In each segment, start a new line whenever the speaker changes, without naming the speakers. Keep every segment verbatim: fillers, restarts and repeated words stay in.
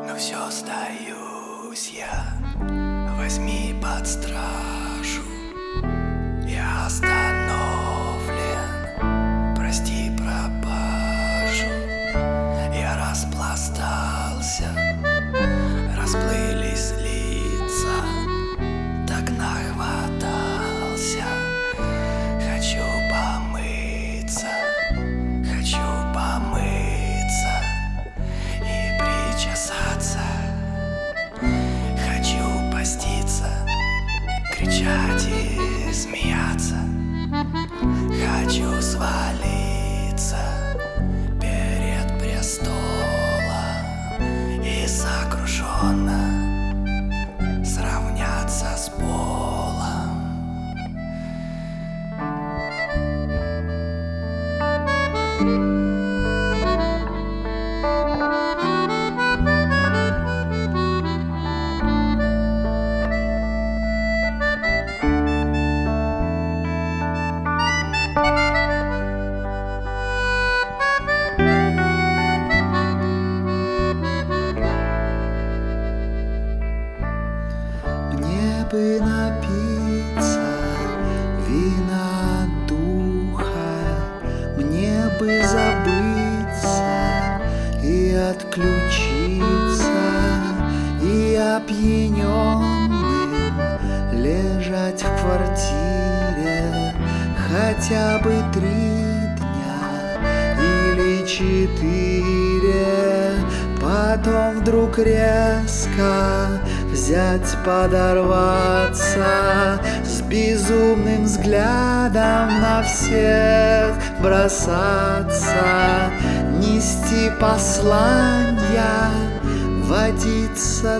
Но все остаюсь я, возьми под стражу. Я остановлен, прости пропажу. Я распластался, расплылись лица, так нахватался. Хочу помыться, хочу помыться и причесаться. Хочу поститься, кричать и смеяться. Хочу свалиться перед престолом и сокрушенно сравняться с полом.
Мне бы напиться вина духа, мне бы забыться и отключиться, и опьяненным лежать в квартире хотя бы три дня или четыре. Потом вдруг резко взять, подорваться, с безумным взглядом на всех бросаться, нести посланья, водиться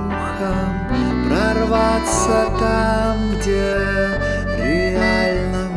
духом, прорваться там, где реально